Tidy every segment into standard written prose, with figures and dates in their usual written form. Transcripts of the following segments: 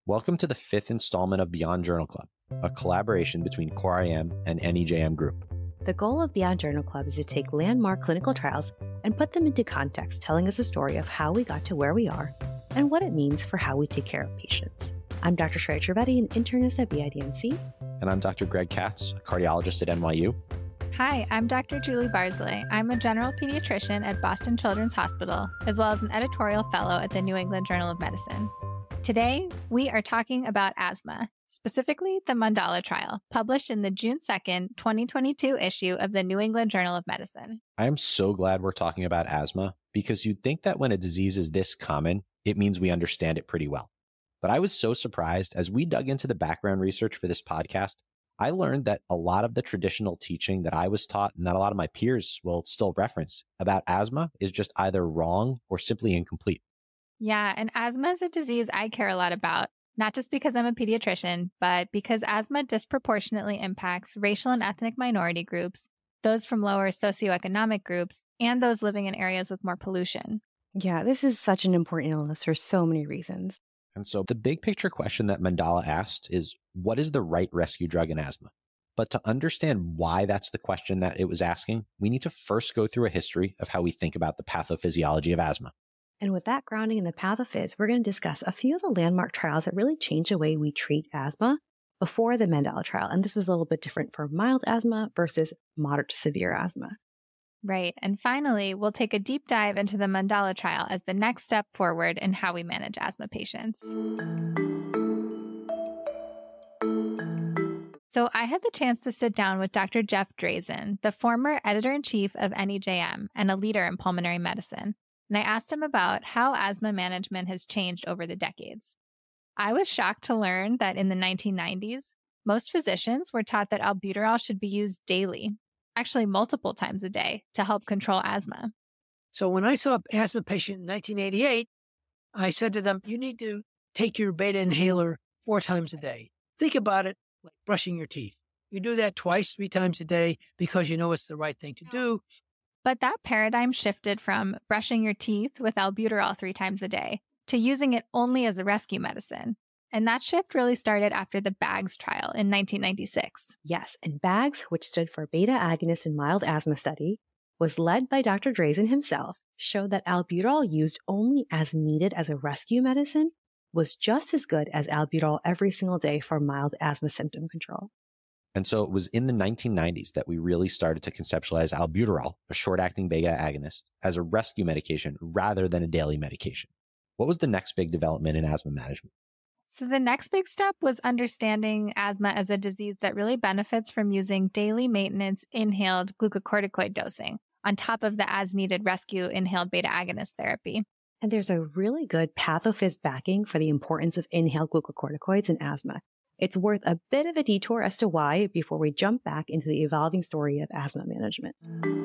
Welcome to the fifth installment of Beyond Journal Club, a collaboration between CoreIM and NEJM Group. The goal of Beyond Journal Club is to take landmark clinical trials and put them into context, telling us a story of how we got to where we are and what it means for how we take care of patients. I'm Dr. Shreya Trivedi, an internist at BIDMC. And I'm Dr. Greg Katz, a cardiologist at NYU. Hi, I'm Dr. Julie Barsley. I'm a general pediatrician at Boston Children's Hospital, as well as an editorial fellow at the New England Journal of Medicine. Today, we are talking about asthma, specifically the Mandala trial, published in the June 2nd, 2022 issue of the New England Journal of Medicine. I am so glad we're talking about asthma because you'd think that when a disease is this common, it means we understand it pretty well. But I was so surprised as we dug into the background research for this podcast. I learned that a lot of the traditional teaching that I was taught and that a lot of my peers will still reference about asthma is just either wrong or simply incomplete. Yeah, and asthma is a disease I care a lot about, not just because I'm a pediatrician, but because asthma disproportionately impacts racial and ethnic minority groups, those from lower socioeconomic groups, and those living in areas with more pollution. Yeah, this is such an important illness for so many reasons. And so the big picture question that Mandala asked is, what is the right rescue drug in asthma? But to understand why that's the question that it was asking, we need to first go through a history of how we think about the pathophysiology of asthma. And with that grounding in the pathophys, we're going to discuss a few of the landmark trials that really changed the way we treat asthma before the Mandala trial. And this was a little bit different for mild asthma versus moderate to severe asthma. Right. And finally, we'll take a deep dive into the Mandala trial as the next step forward in how we manage asthma patients. So I had the chance to sit down with Dr. Jeff Drazen, the former editor-in-chief of NEJM and a leader in pulmonary medicine. And I asked him about how asthma management has changed over the decades. I was shocked to learn that in the 1990s, most physicians were taught that albuterol should be used daily, actually multiple times a day, to help control asthma. So when I saw an asthma patient in 1988, I said to them, you need to take your beta inhaler 4 times a day. Think about it like brushing your teeth. You do that 2-3 times a day because you know it's the right thing to do. But that paradigm shifted from brushing your teeth with albuterol 3 times a day to using it only as a rescue medicine. And that shift really started after the BAGS trial in 1996. Yes, and BAGS, which stood for Beta Agonist in Mild Asthma Study, was led by Dr. Drazen himself, showed that albuterol used only as needed as a rescue medicine was just as good as albuterol every single day for mild asthma symptom control. And so it was in the 1990s that we really started to conceptualize albuterol, a short-acting beta agonist, as a rescue medication rather than a daily medication. What was the next big development in asthma management? So the next big step was understanding asthma as a disease that really benefits from using daily maintenance inhaled glucocorticoid dosing on top of the as-needed rescue inhaled beta agonist therapy. And there's a really good pathophys backing for the importance of inhaled glucocorticoids in asthma. It's worth a bit of a detour as to why before we jump back into the evolving story of asthma management.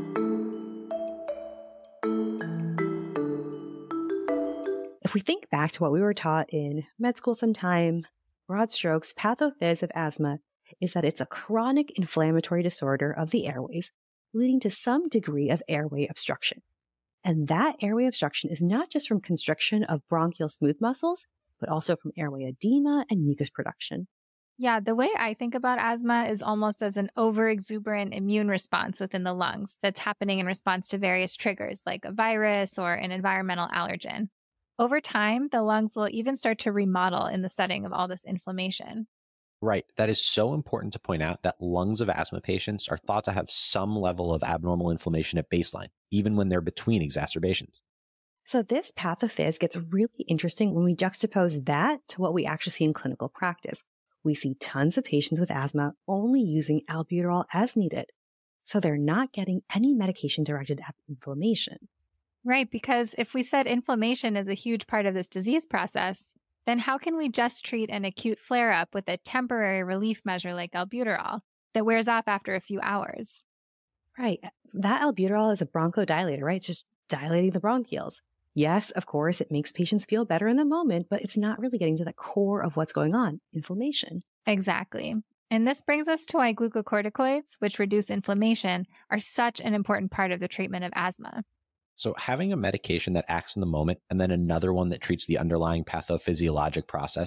If we think back to what we were taught in med school sometime, broad strokes, pathophys of asthma is that it's a chronic inflammatory disorder of the airways, leading to some degree of airway obstruction. And that airway obstruction is not just from constriction of bronchial smooth muscles, but also from airway edema and mucus production. Yeah, the way I think about asthma is almost as an overexuberant immune response within the lungs that's happening in response to various triggers like a virus or an environmental allergen. Over time, the lungs will even start to remodel in the setting of all this inflammation. Right. That is so important to point out that lungs of asthma patients are thought to have some level of abnormal inflammation at baseline, even when they're between exacerbations. So this pathophys gets really interesting when we juxtapose that to what we actually see in clinical practice. We see tons of patients with asthma only using albuterol as needed, so they're not getting any medication directed at inflammation. Right, because if we said inflammation is a huge part of this disease process, then how can we just treat an acute flare-up with a temporary relief measure like albuterol that wears off after a few hours? Right. That albuterol is a bronchodilator, right? It's just dilating the bronchioles. Yes, of course, it makes patients feel better in the moment, but it's not really getting to the core of what's going on, inflammation. Exactly. And this brings us to why glucocorticoids, which reduce inflammation, are such an important part of the treatment of asthma. So having a medication that acts in the moment and then another one that treats the underlying pathophysiologic process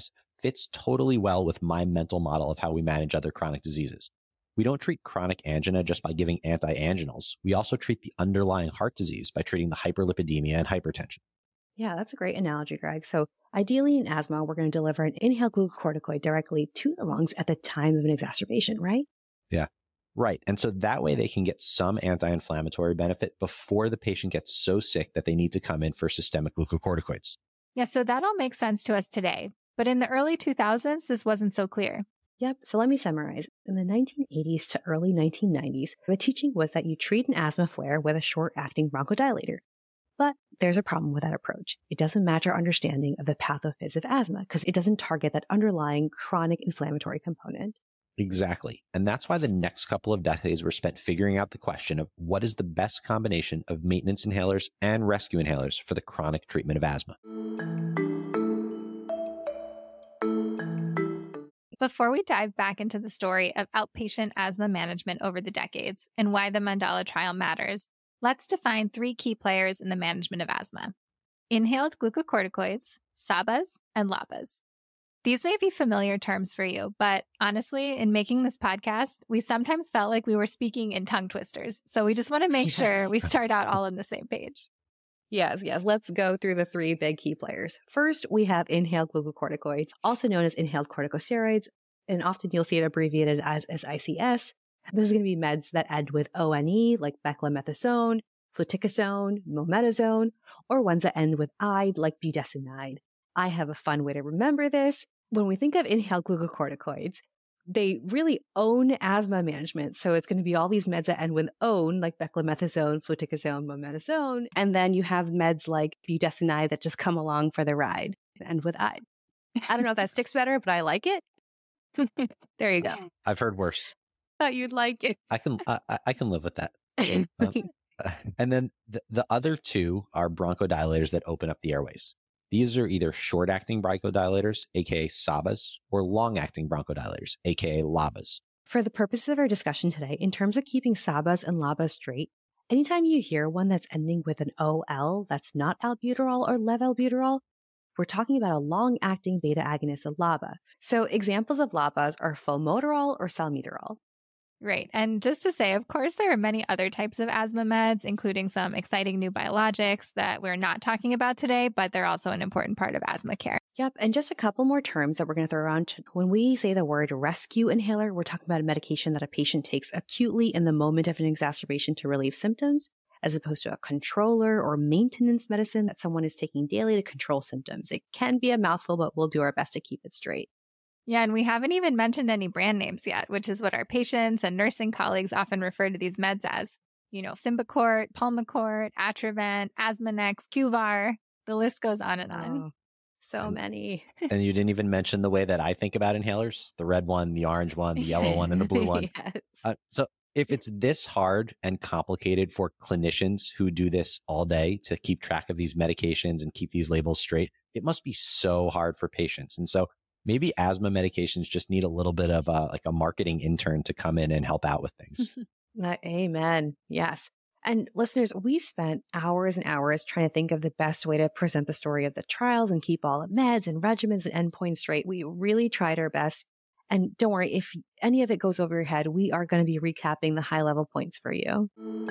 fits totally well with my mental model of how we manage other chronic diseases. We don't treat chronic angina just by giving anti-anginals. We also treat the underlying heart disease by treating the hyperlipidemia and hypertension. Yeah, that's a great analogy, Greg. So ideally in asthma, we're going to deliver an inhaled glucocorticoid directly to the lungs at the time of an exacerbation, right? Yeah, right. And so that way they can get some anti-inflammatory benefit before the patient gets so sick that they need to come in for systemic glucocorticoids. Yeah, so that all makes sense to us today. But in the early 2000s, this wasn't so clear. Yep. So let me summarize. In the 1980s to early 1990s, the teaching was that you treat an asthma flare with a short-acting bronchodilator. But there's a problem with that approach. It doesn't match our understanding of the pathophys of asthma because it doesn't target that underlying chronic inflammatory component. Exactly. And that's why the next couple of decades were spent figuring out the question of what is the best combination of maintenance inhalers and rescue inhalers for the chronic treatment of asthma. Before we dive back into the story of outpatient asthma management over the decades and why the Mandala trial matters, let's define 3 key players in the management of asthma: inhaled glucocorticoids, SABAs, and LABAs. These may be familiar terms for you, but honestly, in making this podcast, we sometimes felt like we were speaking in tongue twisters. So we just want to make sure we start out all on the same page. Yes. Let's go through the 3 big key players. First, we have inhaled glucocorticoids, also known as inhaled corticosteroids, and often you'll see it abbreviated as ICS. This is going to be meds that end with ONE, like beclomethasone, fluticasone, mometasone, or ones that end with ide, like budesonide. I have a fun way to remember this. When we think of inhaled glucocorticoids, they really own asthma management. So it's going to be all these meds that end with own, like beclomethasone, fluticasone, mometasone. And then you have meds like budesonide that just come along for the ride and end with ide. I don't know if that sticks better, but I like it. There you go. I've heard worse. Thought you'd like it. I can live with that. And then the other 2 are bronchodilators that open up the airways. These are either short-acting bronchodilators, aka SABAs, or long-acting bronchodilators, aka LABAs. For the purposes of our discussion today, in terms of keeping SABAs and LABAs straight, anytime you hear one that's ending with an OL that's not albuterol or levalbuterol, we're talking about a long-acting beta agonist of LABA. So examples of LABAs are formoterol or salmeterol. Right. And just to say, of course, there are many other types of asthma meds, including some exciting new biologics that we're not talking about today, but they're also an important part of asthma care. Yep. And just a couple more terms that we're going to throw around. When we say the word rescue inhaler, we're talking about a medication that a patient takes acutely in the moment of an exacerbation to relieve symptoms, as opposed to a controller or maintenance medicine that someone is taking daily to control symptoms. It can be a mouthful, but we'll do our best to keep it straight. Yeah, and we haven't even mentioned any brand names yet, which is what our patients and nursing colleagues often refer to these meds as. You know, Symbicort, Pulmicort, Atrovent, Asmanex, Qvar. The list goes on and on. So many. And you didn't even mention the way that I think about inhalers: the red one, the orange one, the yellow one, and the blue one. Yes. So if it's this hard and complicated for clinicians who do this all day to keep track of these medications and keep these labels straight, it must be so hard for patients. And so maybe asthma medications just need a little bit of a marketing intern to come in and help out with things. Amen. Yes. And listeners, we spent hours and hours trying to think of the best way to present the story of the trials and keep all the meds and regimens and endpoints straight. We really tried our best. And don't worry, if any of it goes over your head, we are going to be recapping the high level points for you.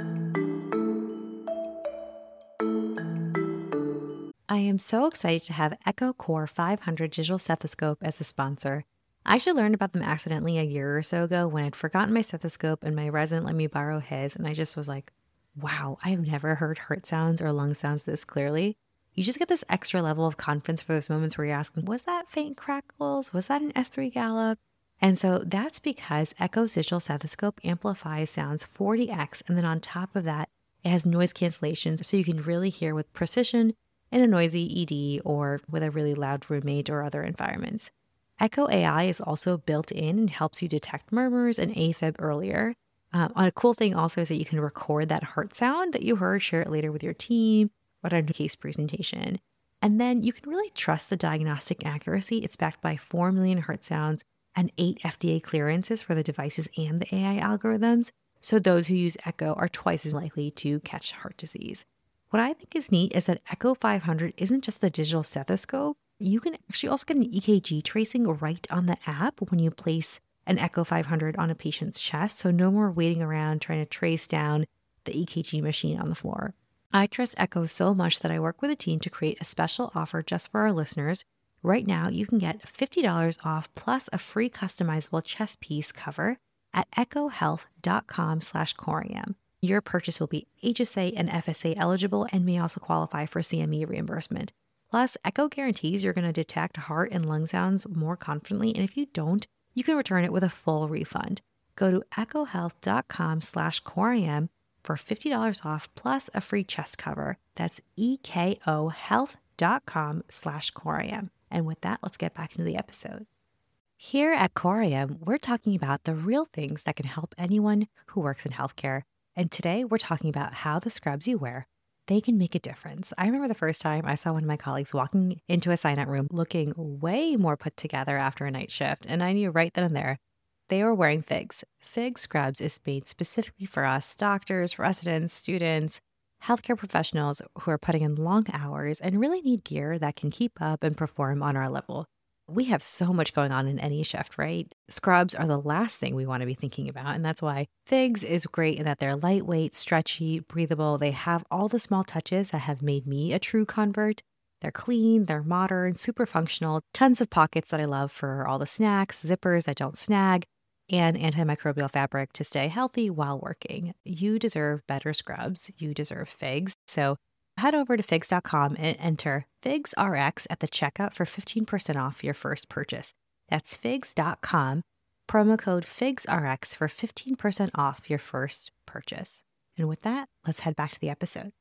I am so excited to have Echo Core 500 digital stethoscope as a sponsor. I actually learned about them accidentally a year or so ago when I'd forgotten my stethoscope and my resident let me borrow his, and I just was like, wow, I have never heard heart sounds or lung sounds this clearly. You just get this extra level of confidence for those moments where you're asking, was that faint crackles? Was that an S3 gallop? And so that's because Echo's digital stethoscope amplifies sounds 40x, and then on top of that, it has noise cancellation so you can really hear with precision in a noisy ED or with a really loud roommate or other environments. Echo AI is also built in and helps you detect murmurs and AFib earlier. A cool thing also is that you can record that heart sound that you heard, share it later with your team, or on a case presentation. And then you can really trust the diagnostic accuracy. It's backed by 4 million heart sounds and 8 FDA clearances for the devices and the AI algorithms. So those who use Echo are twice as likely to catch heart disease. What I think is neat is that Echo 500 isn't just the digital stethoscope, You can actually also get an EKG tracing right on the app when you place an Echo 500 on a patient's chest, so no more waiting around trying to trace down the EKG machine on the floor. I trust Echo so much that I work with a team to create a special offer just for our listeners. Right now, you can get $50 off plus a free customizable chest piece cover at echohealth.com/corium. Your purchase will be HSA and FSA eligible and may also qualify for CME reimbursement. Plus, Echo guarantees you're going to detect heart and lung sounds more confidently, and if you don't, you can return it with a full refund. Go to echohealth.com/corium for $50 off plus a free chest cover. That's ekohealth.com/corium. And with that, let's get back into the episode. Here at Corium, we're talking about the real things that can help anyone who works in healthcare. And today we're talking about how the scrubs you wear, they can make a difference. I remember the first time I saw one of my colleagues walking into a sign-out room looking way more put together after a night shift, and I knew right then and there they were wearing FIGS. FIGS Scrubs is made specifically for us, doctors, residents, students, healthcare professionals who are putting in long hours and really need gear that can keep up and perform on our level. We have so much going on in any shift, right? Scrubs are the last thing we want to be thinking about. And that's why FIGS is great in that they're lightweight, stretchy, breathable. They have all the small touches that have made me a true convert. They're clean, they're modern, super functional, tons of pockets that I love for all the snacks, zippers that don't snag, and antimicrobial fabric to stay healthy while working. You deserve better scrubs. You deserve FIGS. So head over to figs.com and enter FIGSRX at the checkout for 15% off your first purchase. That's figs.com, promo code FIGSRX for 15% off your first purchase. And with that, let's head back to the episode.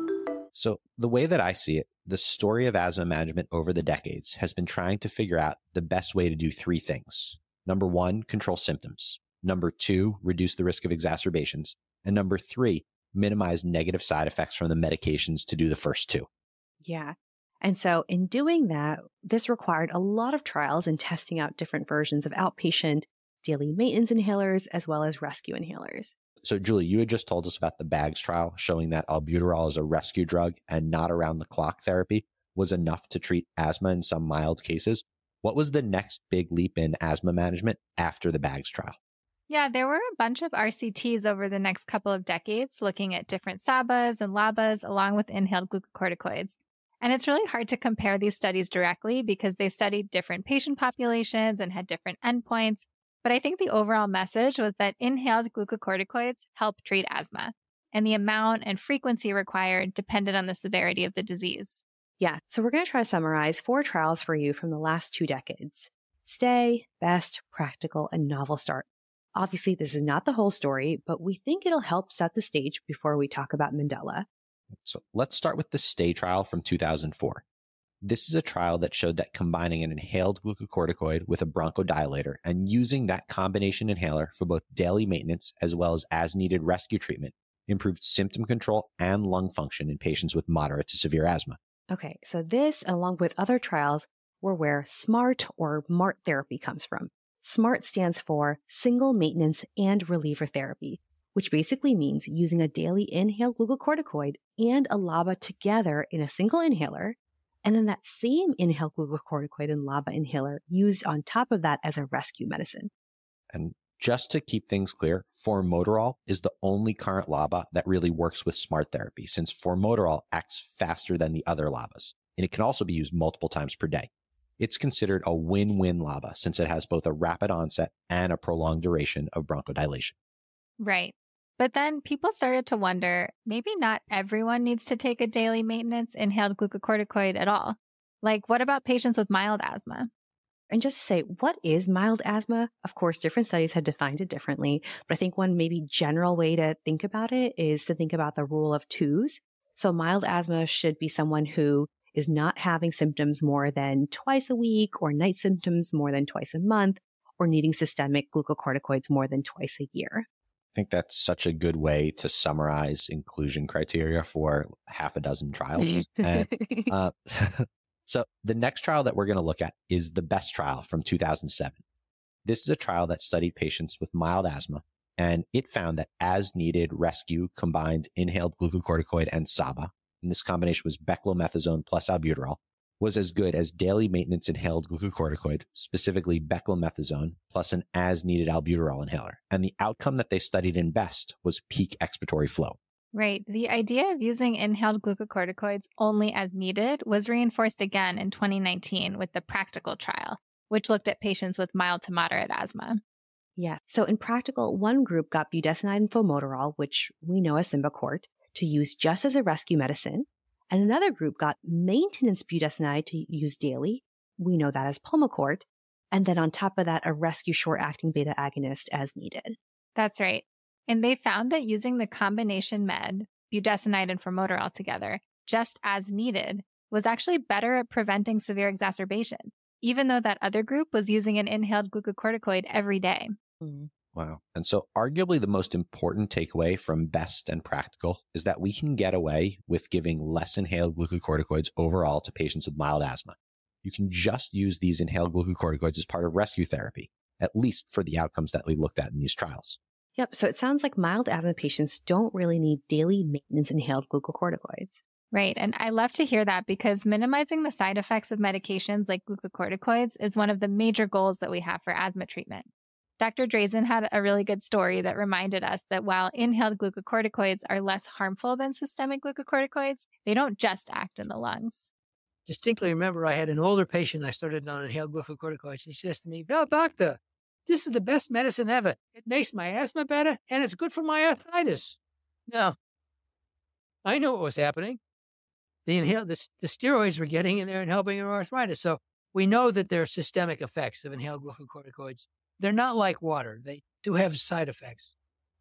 So the way that I see it, the story of asthma management over the decades has been trying to figure out the best way to do three things. Number one, control symptoms. Number two, reduce the risk of exacerbations. And number three, minimize negative side effects from the medications to do the first two. Yeah. And so in doing that, this required a lot of trials and testing out different versions of outpatient daily maintenance inhalers as well as rescue inhalers. So Julie, you had just told us about the BAGS trial showing that albuterol as a rescue drug and not around the clock therapy was enough to treat asthma in some mild cases. What was the next big leap in asthma management after the BAGS trial? Yeah, there were a bunch of RCTs over the next couple of decades looking at different SABAs and LABAs along with inhaled glucocorticoids. And it's really hard to compare these studies directly because they studied different patient populations and had different endpoints. But I think the overall message was that inhaled glucocorticoids help treat asthma, and the amount and frequency required depended on the severity of the disease. Yeah, so we're going to try to summarize 4 trials for you from the last 2 decades. STAY, BEST, Practical, and Novel Start. Obviously, this is not the whole story, but we think it'll help set the stage before we talk about Mandela. So let's start with the STAY trial from 2004. This is a trial that showed that combining an inhaled glucocorticoid with a bronchodilator and using that combination inhaler for both daily maintenance as well as needed rescue treatment improved symptom control and lung function in patients with moderate to severe asthma. Okay, so this, along with other trials, were where SMART or MART therapy comes from. SMART stands for Single Maintenance and Reliever Therapy, which basically means using a daily inhaled glucocorticoid and a LABA together in a single inhaler, and then that same inhaled glucocorticoid and LABA inhaler used on top of that as a rescue medicine. And just to keep things clear, formoterol is the only current LABA that really works with SMART therapy, since formoterol acts faster than the other LABAs, and it can also be used multiple times per day. It's considered a win-win LABA since it has both a rapid onset and a prolonged duration of bronchodilation. Right. But then people started to wonder, maybe not everyone needs to take a daily maintenance inhaled glucocorticoid at all. Like, what about patients with mild asthma? And just to say, what is mild asthma? Of course, different studies have defined it differently, but I think one maybe general way to think about it is to think about the rule of 2s. So mild asthma should be someone who is not having symptoms more than twice a week or night symptoms more than twice a month or needing systemic glucocorticoids more than twice a year. I think that's such a good way to summarize inclusion criteria for half a dozen trials. And, so the next trial that we're going to look at is the BEST trial from 2007. This is a trial that studied patients with mild asthma, and it found that as needed rescue combined inhaled glucocorticoid and SABA, and this combination was beclomethasone plus albuterol, was as good as daily maintenance inhaled glucocorticoid, specifically beclomethasone, plus an as-needed albuterol inhaler. And the outcome that they studied in BEST was peak expiratory flow. Right. The idea of using inhaled glucocorticoids only as needed was reinforced again in 2019 with the PRACTICAL trial, which looked at patients with mild to moderate asthma. Yeah. So in PRACTICAL, one group got budesonide and formoterol, which we know as Symbicort, to use just as a rescue medicine. And another group got maintenance budesonide to use daily. We know that as Pulmicort. And then on top of that, a rescue short-acting beta agonist as needed. That's right. And they found that using the combination med, budesonide and formoterol together, just as needed, was actually better at preventing severe exacerbation, even though that other group was using an inhaled glucocorticoid every day. Wow. And so arguably the most important takeaway from BEST and PRACTICAL is that we can get away with giving less inhaled glucocorticoids overall to patients with mild asthma. You can just use these inhaled glucocorticoids as part of rescue therapy, at least for the outcomes that we looked at in these trials. Yep. So it sounds like mild asthma patients don't really need daily maintenance inhaled glucocorticoids. Right. And I love to hear that because minimizing the side effects of medications like glucocorticoids is one of the major goals that we have for asthma treatment. Dr. Drazen had a really good story that reminded us that while inhaled glucocorticoids are less harmful than systemic glucocorticoids, they don't just act in the lungs. Distinctly remember I had an older patient I started on inhaled glucocorticoids. And he says to me, "Well, doctor, this is the best medicine ever. It makes my asthma better, and it's good for my arthritis." Now, I knew what was happening. The steroids were getting in there and helping her arthritis. So we know that there are systemic effects of inhaled glucocorticoids. They're not like water. They do have side effects.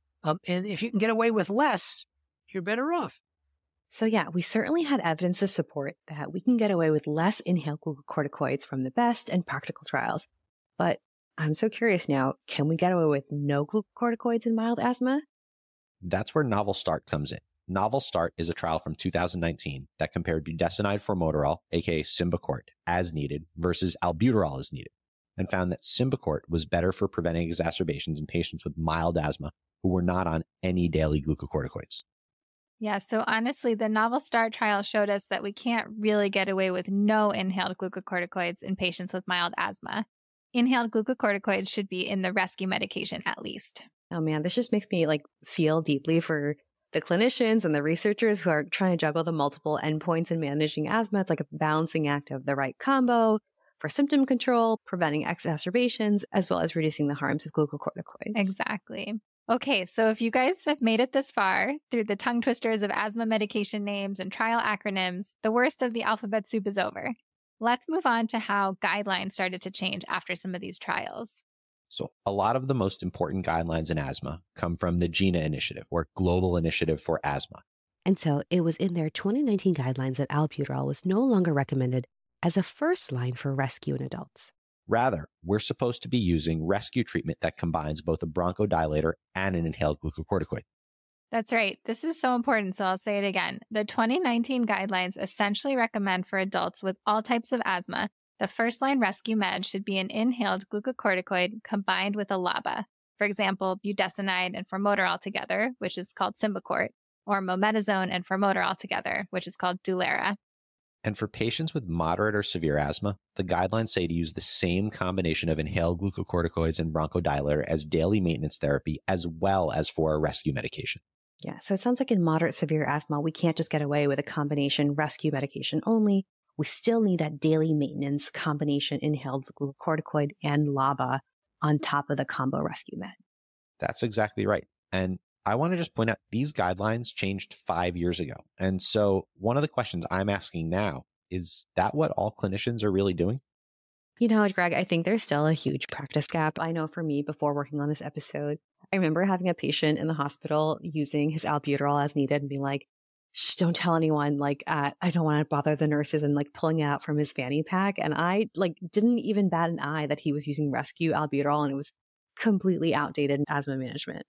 And if you can get away with less, you're better off. So yeah, we certainly had evidence to support that we can get away with less inhaled glucocorticoids from the BEST and PRACTICAL trials. But I'm so curious now, can we get away with no glucocorticoids in mild asthma? That's where Novel Start comes in. Novel Start is a trial from 2019 that compared budesonide formoterol, aka Symbicort, as needed versus albuterol as needed, and found that Symbicort was better for preventing exacerbations in patients with mild asthma who were not on any daily glucocorticoids. Yeah, so honestly, the Novel Start trial showed us that we can't really get away with no inhaled glucocorticoids in patients with mild asthma. Inhaled glucocorticoids should be in the rescue medication at least. Oh man, this just makes me feel deeply for the clinicians and the researchers who are trying to juggle the multiple endpoints in managing asthma. It's like a balancing act of the right combo for symptom control, preventing exacerbations, as well as reducing the harms of glucocorticoids. Exactly. Okay, so if you guys have made it this far through the tongue twisters of asthma medication names and trial acronyms, the worst of the alphabet soup is over. Let's move on to how guidelines started to change after some of these trials. So a lot of the most important guidelines in asthma come from the GINA initiative, or Global Initiative for Asthma. And so it was in their 2019 guidelines that albuterol was no longer recommended as a first line for rescue in adults. Rather, we're supposed to be using rescue treatment that combines both a bronchodilator and an inhaled glucocorticoid. That's right. This is so important, so I'll say it again. The 2019 guidelines essentially recommend for adults with all types of asthma, the first-line rescue med should be an inhaled glucocorticoid combined with a LABA. For example, budesonide and formoterol together, which is called Symbicort, or mometasone and formoterol together, which is called Dulera. And for patients with moderate or severe asthma, the guidelines say to use the same combination of inhaled glucocorticoids and bronchodilator as daily maintenance therapy, as well as for a rescue medication. Yeah, so it sounds like in moderate severe asthma, we can't just get away with a combination rescue medication only. We still need that daily maintenance combination inhaled glucocorticoid and LABA on top of the combo rescue med. That's exactly right. And I want to just point out these guidelines changed 5 years ago. And so one of the questions I'm asking now, is that what all clinicians are really doing? You know, Greg, I think there's still a huge practice gap. I know for me, before working on this episode, I remember having a patient in the hospital using his albuterol as needed and being like, shh, don't tell anyone, I don't want to bother the nurses, and pulling it out from his fanny pack. And I didn't even bat an eye that he was using rescue albuterol, and it was completely outdated asthma management.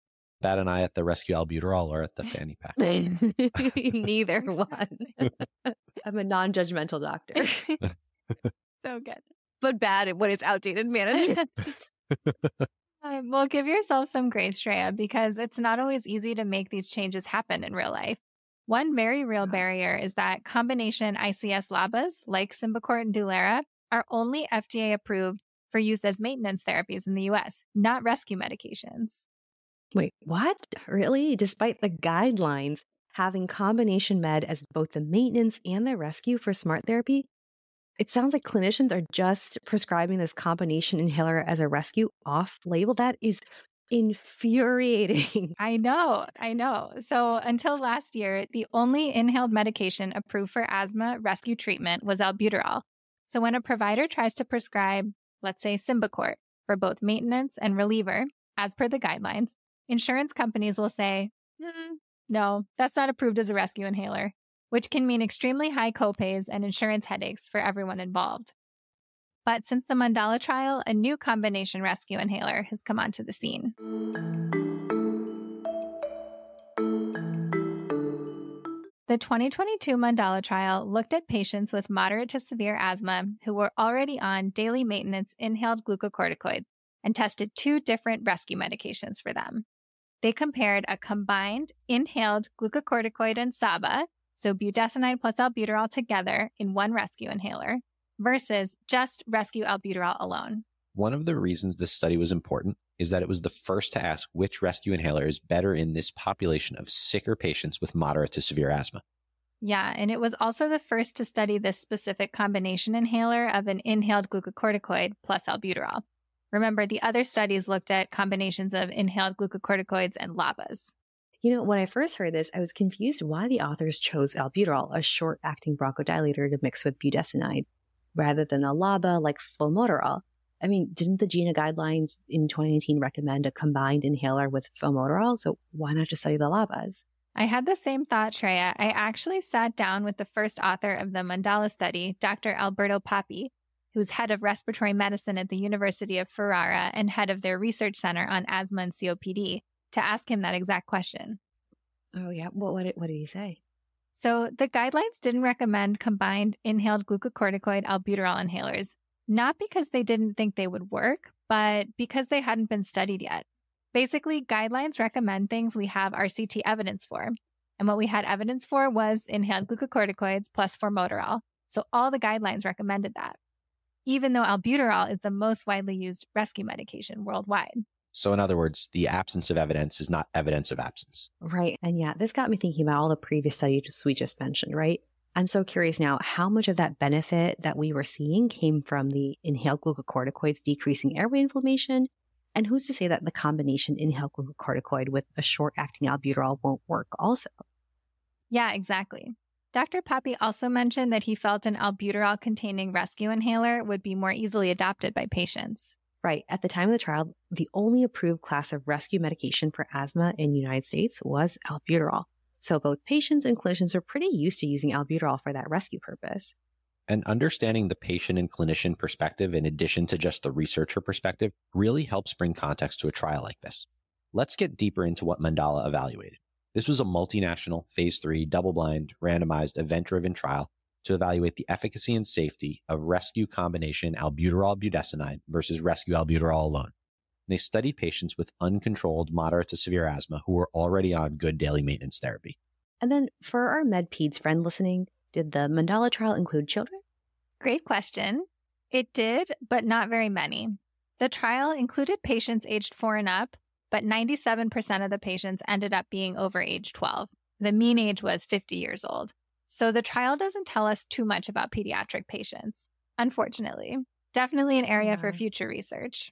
Bat an eye at the rescue albuterol or at the fanny pack? Neither one. I'm a non-judgmental doctor. So good. But bad at when it's outdated management. Well, give yourself some grace, Shreya, because it's not always easy to make these changes happen in real life. One very real barrier is that combination ICS LABAs, like Symbicort and Dulera, are only FDA approved for use as maintenance therapies in the US, not rescue medications. Wait, what? Really? Despite the guidelines having combination med as both the maintenance and the rescue for smart therapy, it sounds like clinicians are just prescribing this combination inhaler as a rescue off-label. That is infuriating. I know. So until last year, the only inhaled medication approved for asthma rescue treatment was albuterol. So when a provider tries to prescribe, let's say, Symbicort for both maintenance and reliever, as per the guidelines, insurance companies will say, no, that's not approved as a rescue inhaler, which can mean extremely high copays and insurance headaches for everyone involved. But since the Mandala trial, a new combination rescue inhaler has come onto the scene. The 2022 Mandala trial looked at patients with moderate to severe asthma who were already on daily maintenance inhaled glucocorticoids and tested 2 different rescue medications for them. They compared a combined inhaled glucocorticoid and SABA, so budesonide plus albuterol together in one rescue inhaler, versus just rescue albuterol alone. One of the reasons this study was important is that it was the first to ask which rescue inhaler is better in this population of sicker patients with moderate to severe asthma. Yeah, and it was also the first to study this specific combination inhaler of an inhaled glucocorticoid plus albuterol. Remember, the other studies looked at combinations of inhaled glucocorticoids and LABAs. You know, when I first heard this, I was confused why the authors chose albuterol, a short-acting bronchodilator, to mix with budesonide, rather than a LABA like formoterol. I mean, didn't the GINA guidelines in 2019 recommend a combined inhaler with formoterol? So why not just study the LABAs? I had the same thought, Shreya. I actually sat down with the first author of the Mandala study, Dr. Alberto Papi, who's head of respiratory medicine at the University of Ferrara and head of their research center on asthma and COPD, to ask him that exact question. Oh, yeah. Well, what did he say? So the guidelines didn't recommend combined inhaled glucocorticoid albuterol inhalers, not because they didn't think they would work, but because they hadn't been studied yet. Basically, guidelines recommend things we have RCT evidence for. And what we had evidence for was inhaled glucocorticoids plus formoterol. So all the guidelines recommended that, even though albuterol is the most widely used rescue medication worldwide. So in other words, the absence of evidence is not evidence of absence. Right. And yeah, this got me thinking about all the previous studies we just mentioned, right? I'm so curious now, how much of that benefit that we were seeing came from the inhaled glucocorticoids decreasing airway inflammation? And who's to say that the combination inhaled glucocorticoid with a short-acting albuterol won't work also? Yeah, exactly. Dr. Papi also mentioned that he felt an albuterol-containing rescue inhaler would be more easily adopted by patients. Right. At the time of the trial, the only approved class of rescue medication for asthma in the United States was albuterol. So both patients and clinicians are pretty used to using albuterol for that rescue purpose. And understanding the patient and clinician perspective, in addition to just the researcher perspective, really helps bring context to a trial like this. Let's get deeper into what Mandala evaluated. This was a multinational, phase 3, double-blind, randomized, event-driven trial to evaluate the efficacy and safety of rescue combination albuterol-budesonide versus rescue albuterol alone. They studied patients with uncontrolled moderate to severe asthma who were already on good daily maintenance therapy. And then for our MedPeds friend listening, did the Mandala trial include children? Great question. It did, but not very many. The trial included patients aged 4 and up, but 97% of the patients ended up being over age 12. The mean age was 50 years old. So the trial doesn't tell us too much about pediatric patients, unfortunately. Definitely an area for future research.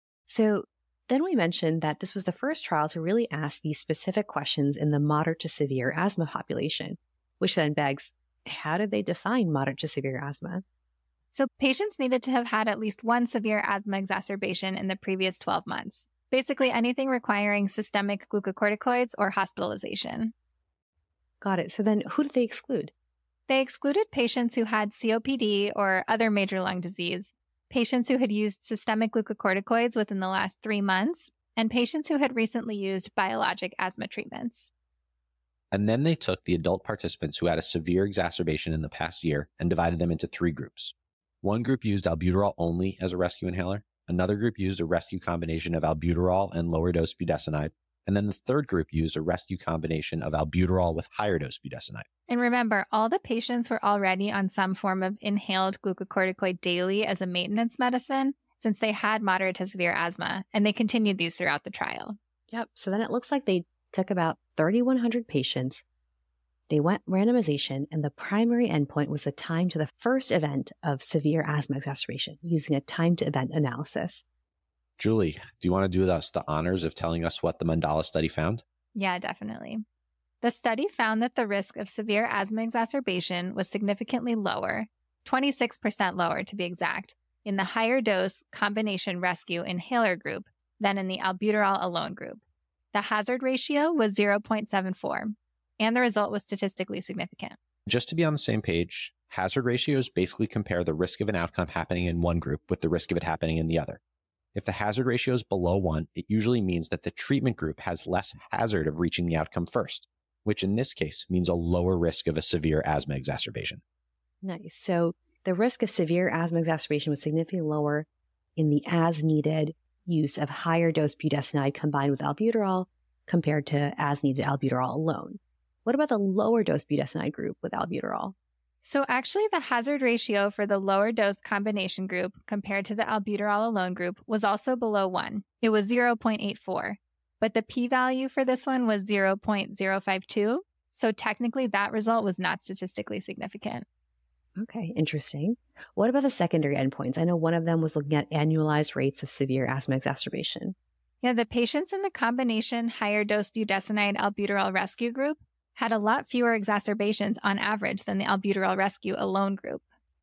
So then we mentioned that this was the first trial to really ask these specific questions in the moderate to severe asthma population, which then begs, how did they define moderate to severe asthma? So patients needed to have had at least one severe asthma exacerbation in the previous 12 months. Basically anything requiring systemic glucocorticoids or hospitalization. Got it. So then who did they exclude? They excluded patients who had COPD or other major lung disease, patients who had used systemic glucocorticoids within the last 3 months, and patients who had recently used biologic asthma treatments. And then they took the adult participants who had a severe exacerbation in the past year and divided them into 3 groups. One group used albuterol only as a rescue inhaler. Another group used a rescue combination of albuterol and lower dose budesonide. And then the third group used a rescue combination of albuterol with higher dose budesonide. And remember, all the patients were already on some form of inhaled glucocorticoid daily as a maintenance medicine since they had moderate to severe asthma, and they continued these throughout the trial. Yep. So then it looks like they took about 3,100 patients. They went randomization, and the primary endpoint was the time to the first event of severe asthma exacerbation using a time to event analysis. Julie, do you want to do us the honors of telling us what the Mandala study found? Yeah, definitely. The study found that the risk of severe asthma exacerbation was significantly lower, 26% lower to be exact, in the higher dose combination rescue inhaler group than in the albuterol alone group. The hazard ratio was 0.74, and the result was statistically significant. Just to be on the same page, hazard ratios basically compare the risk of an outcome happening in one group with the risk of it happening in the other. If the hazard ratio is below 1, it usually means that the treatment group has less hazard of reaching the outcome first, which in this case means a lower risk of a severe asthma exacerbation. Nice. So the risk of severe asthma exacerbation was significantly lower in the as-needed use of higher dose budesonide combined with albuterol compared to as-needed albuterol alone. What about the lower dose budesonide group with albuterol? So actually, the hazard ratio for the lower dose combination group compared to the albuterol alone group was also below 1. It was 0.84, but the p-value for this one was 0.052. So technically, that result was not statistically significant. Okay, interesting. What about the secondary endpoints? I know one of them was looking at annualized rates of severe asthma exacerbation. Yeah, the patients in the combination higher dose budesonide albuterol rescue group had a lot fewer exacerbations on average than the albuterol rescue alone group.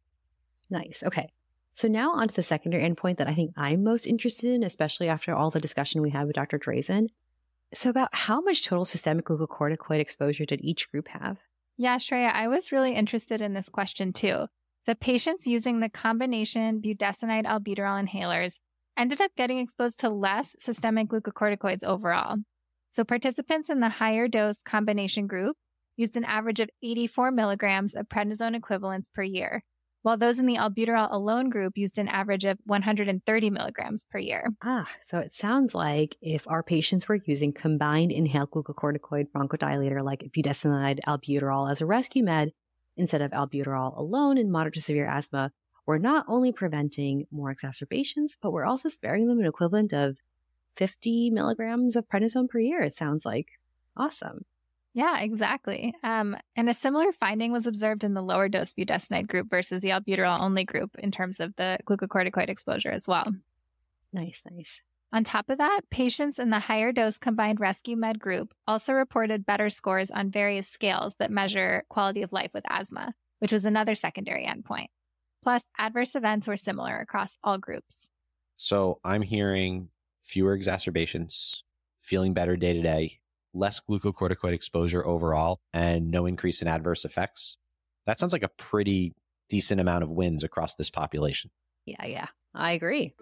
Nice. Okay. So now on to the secondary endpoint that I think I'm most interested in, especially after all the discussion we had with Dr. Drazen. So about how much total systemic glucocorticoid exposure did each group have? Yeah, Shreya, I was really interested in this question too. The patients using the combination budesonide albuterol inhalers ended up getting exposed to less systemic glucocorticoids overall. So participants in the higher dose combination group used an average of 84 milligrams of prednisone equivalents per year, while those in the albuterol alone group used an average of 130 milligrams per year. So it sounds like if our patients were using combined inhaled glucocorticoid bronchodilator like budesonide albuterol as a rescue med instead of albuterol alone in moderate to severe asthma, we're not only preventing more exacerbations, but we're also sparing them an equivalent of 50 milligrams of prednisone per year, it sounds like. Awesome. Yeah, exactly. And a similar finding was observed in the lower dose budesonide group versus the albuterol only group in terms of the glucocorticoid exposure as well. Nice. On top of that, patients in the higher dose combined rescue med group also reported better scores on various scales that measure quality of life with asthma, which was another secondary endpoint. Plus, adverse events were similar across all groups. So I'm hearing fewer exacerbations, feeling better day to day, less glucocorticoid exposure overall, and no increase in adverse effects. That sounds like a pretty decent amount of wins across this population. Yeah, I agree.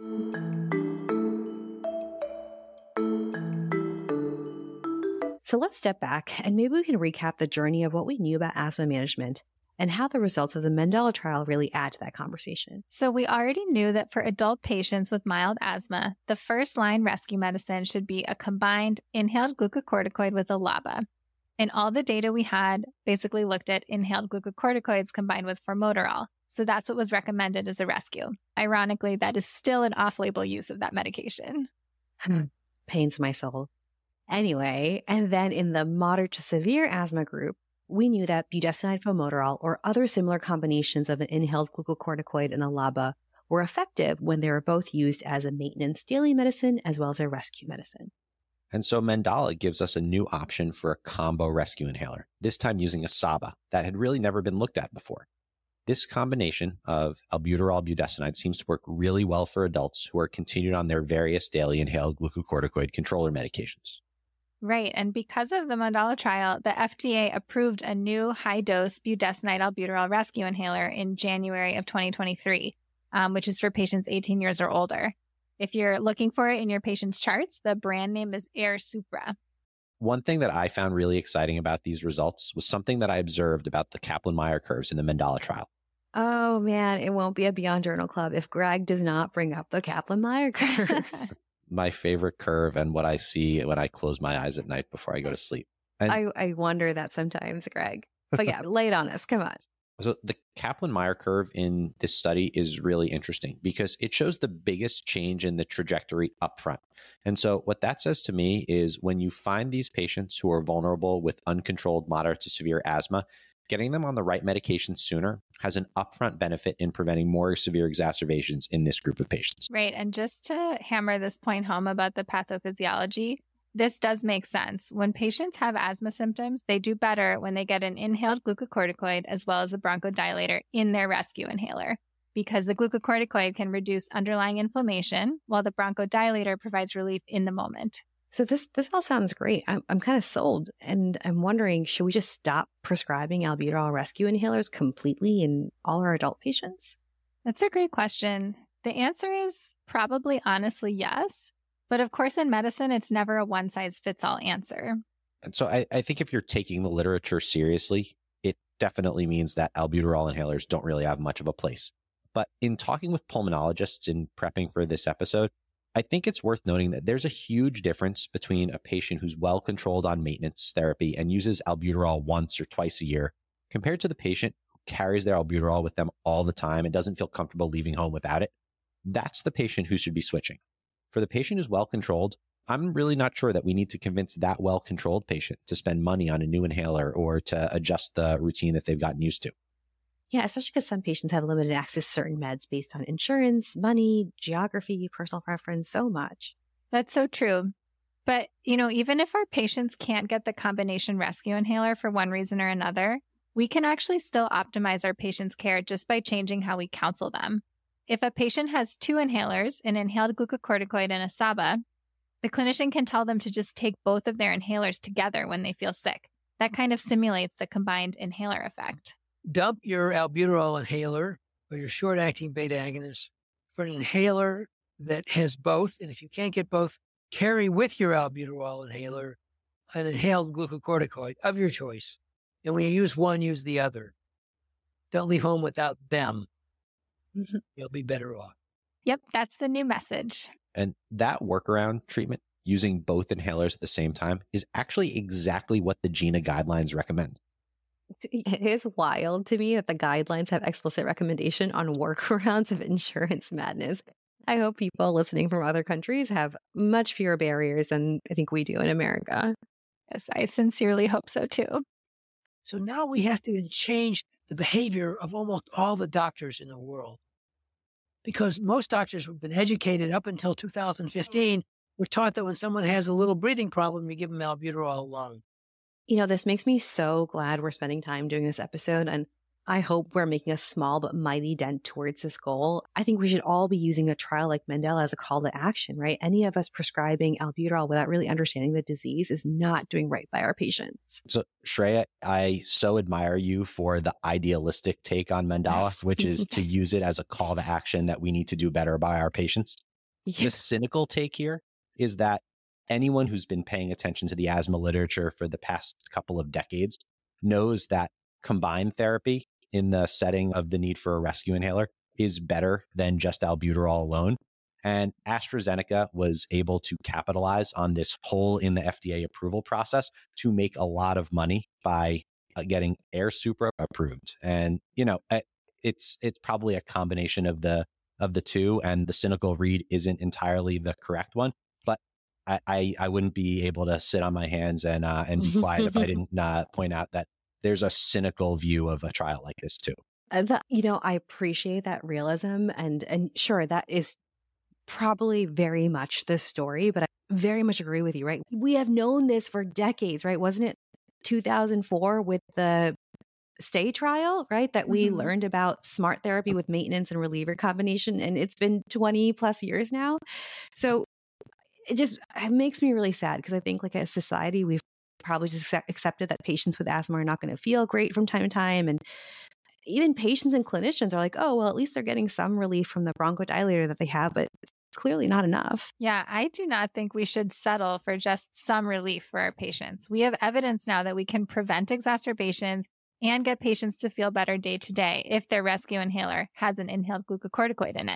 So let's step back and maybe we can recap the journey of what we knew about asthma management and how the results of the Mandala trial really add to that conversation. So we already knew that for adult patients with mild asthma, the first-line rescue medicine should be a combined inhaled glucocorticoid with a LABA. And all the data we had basically looked at inhaled glucocorticoids combined with formoterol. So that's what was recommended as a rescue. Ironically, that is still an off-label use of that medication. Pains my soul. Anyway, and then in the moderate to severe asthma group, we knew that budesonide formoterol or other similar combinations of an inhaled glucocorticoid and a LABA were effective when they were both used as a maintenance daily medicine as well as a rescue medicine. And so Mandala gives us a new option for a combo rescue inhaler, this time using a SABA that had really never been looked at before. This combination of albuterol budesonide seems to work really well for adults who are continued on their various daily inhaled glucocorticoid controller medications. Right. And because of the Mandala trial, the FDA approved a new high-dose budesonide albuterol rescue inhaler in January of 2023, which is for patients 18 years or older. If you're looking for it in your patient's charts, the brand name is AirSupra. One thing that I found really exciting about these results was something that I observed about the Kaplan-Meier curves in the Mandala trial. Oh man, it won't be a Beyond Journal Club if Greg does not bring up the Kaplan-Meier curves. my favorite curve and what I see when I close my eyes at night before I go to sleep. And I wonder that sometimes, Greg. But yeah, lay it on us. Come on. so the Kaplan-Meier curve in this study is really interesting because it shows the biggest change in the trajectory upfront. And so what that says to me is when you find these patients who are vulnerable with uncontrolled moderate to severe asthma, getting them on the right medication sooner has an upfront benefit in preventing more severe exacerbations in this group of patients. Right. And just to hammer this point home about the pathophysiology, this does make sense. When patients have asthma symptoms, they do better when they get an inhaled glucocorticoid as well as a bronchodilator in their rescue inhaler, because the glucocorticoid can reduce underlying inflammation while the bronchodilator provides relief in the moment. So this all sounds great. I'm kind of sold, and I'm wondering, should we just stop prescribing albuterol rescue inhalers completely in all our adult patients? That's a great question. The answer is probably honestly yes. But of course, in medicine, it's never a one-size-fits-all answer. And so I think if you're taking the literature seriously, it definitely means that albuterol inhalers don't really have much of a place. But in talking with pulmonologists in prepping for this episode, I think it's worth noting that there's a huge difference between a patient who's well controlled on maintenance therapy and uses albuterol once or twice a year compared to the patient who carries their albuterol with them all the time and doesn't feel comfortable leaving home without it. That's the patient who should be switching. For the patient who's well controlled, I'm really not sure that we need to convince that well controlled patient to spend money on a new inhaler or to adjust the routine that they've gotten used to. Yeah, especially because some patients have limited access to certain meds based on insurance, money, geography, personal preference, so much. That's so true. But, even if our patients can't get the combination rescue inhaler for one reason or another, we can actually still optimize our patients' care just by changing how we counsel them. If a patient has 2 inhalers, an inhaled glucocorticoid and a SABA, the clinician can tell them to just take both of their inhalers together when they feel sick. That kind of simulates the combined inhaler effect. Dump your albuterol inhaler or your short-acting beta agonist for an inhaler that has both. And if you can't get both, carry with your albuterol inhaler an inhaled glucocorticoid of your choice. And when you use one, use the other. Don't leave home without them. You'll be better off. Yep, that's the new message. And that workaround treatment, using both inhalers at the same time, is actually exactly what the GINA guidelines recommend. It is wild to me that the guidelines have explicit recommendation on workarounds of insurance madness. I hope people listening from other countries have much fewer barriers than I think we do in America. Yes, I sincerely hope so too. So now we have to change the behavior of almost all the doctors in the world. Because most doctors who've been educated up until 2015 were taught that when someone has a little breathing problem, you give them albuterol alone. This makes me so glad we're spending time doing this episode, and I hope we're making a small but mighty dent towards this goal. I think we should all be using a trial like Mandela as a call to action, right? Any of us prescribing albuterol without really understanding the disease is not doing right by our patients. So Shreya, I so admire you for the idealistic take on Mandela, which is to use it as a call to action that we need to do better by our patients. Yeah. The cynical take here is that anyone who's been paying attention to the asthma literature for the past couple of decades knows that combined therapy in the setting of the need for a rescue inhaler is better than just albuterol alone. And AstraZeneca was able to capitalize on this hole in the FDA approval process to make a lot of money by getting AirSupra approved. And, it's probably a combination of the two, and the cynical read isn't entirely the correct one. But I wouldn't be able to sit on my hands and be quiet if I didn't point out that there's a cynical view of a trial like this too. I appreciate that realism, and sure, that is probably very much the story, but I very much agree with you, right? We have known this for decades, right? Wasn't it 2004 with the STAY trial, right? That we learned about smart therapy with maintenance and reliever combination, and it's been 20 plus years now. So it makes me really sad because I think like as a society, we've probably just accepted that patients with asthma are not going to feel great from time to time. And even patients and clinicians are like, oh, well, at least they're getting some relief from the bronchodilator that they have, but it's clearly not enough. Yeah, I do not think we should settle for just some relief for our patients. We have evidence now that we can prevent exacerbations and get patients to feel better day to day if their rescue inhaler has an inhaled glucocorticoid in it.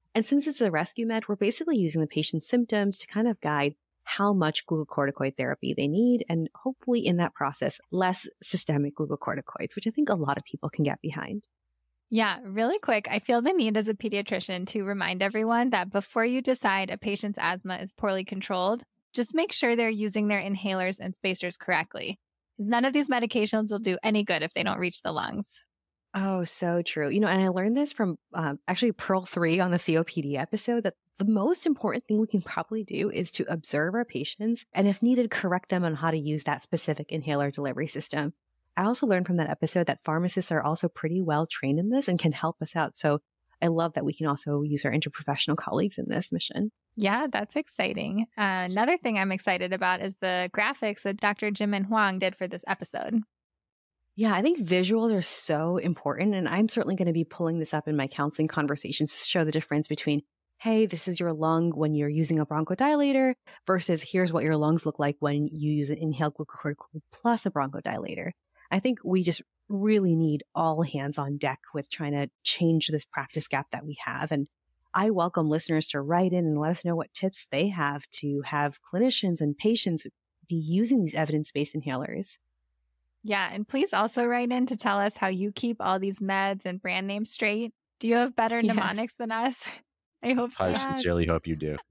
And since it's a rescue med, we're basically using the patient's symptoms to kind of guide how much glucocorticoid therapy they need, and hopefully in that process, less systemic glucocorticoids, which I think a lot of people can get behind. Yeah, really quick, I feel the need as a pediatrician to remind everyone that before you decide a patient's asthma is poorly controlled, just make sure they're using their inhalers and spacers correctly. None of these medications will do any good if they don't reach the lungs. Oh, so true. And I learned this from actually Pearl 3 on the COPD episode, that the most important thing we can probably do is to observe our patients and, if needed, correct them on how to use that specific inhaler delivery system. I also learned from that episode that pharmacists are also pretty well trained in this and can help us out. So I love that we can also use our interprofessional colleagues in this mission. Yeah, that's exciting. Another thing I'm excited about is the graphics that Dr. Jimin Huang did for this episode. Yeah, I think visuals are so important. And I'm certainly going to be pulling this up in my counseling conversations to show the difference between, hey, this is your lung when you're using a bronchodilator versus here's what your lungs look like when you use an inhaled glucocorticoid plus a bronchodilator. I think we just really need all hands on deck with trying to change this practice gap that we have. And I welcome listeners to write in and let us know what tips they have to have clinicians and patients be using these evidence-based inhalers. Yeah, and please also write in to tell us how you keep all these meds and brand names straight. Do you have better mnemonics than us? I hope so. I sincerely hope you do.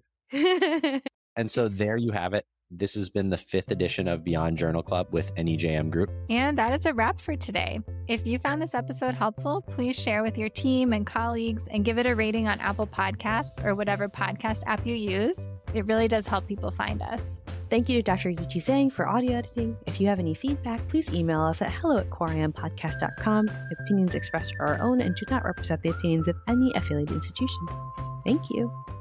And so there you have it. This has been the 5th edition of Beyond Journal Club with NEJM Group. And that is a wrap for today. If you found this episode helpful, please share with your team and colleagues and give it a rating on Apple Podcasts or whatever podcast app you use. It really does help people find us. Thank you to Dr. Yuqi Zhang for audio editing. If you have any feedback, please email us at hello@quoriampodcast.com. Opinions expressed are our own and do not represent the opinions of any affiliated institution. Thank you.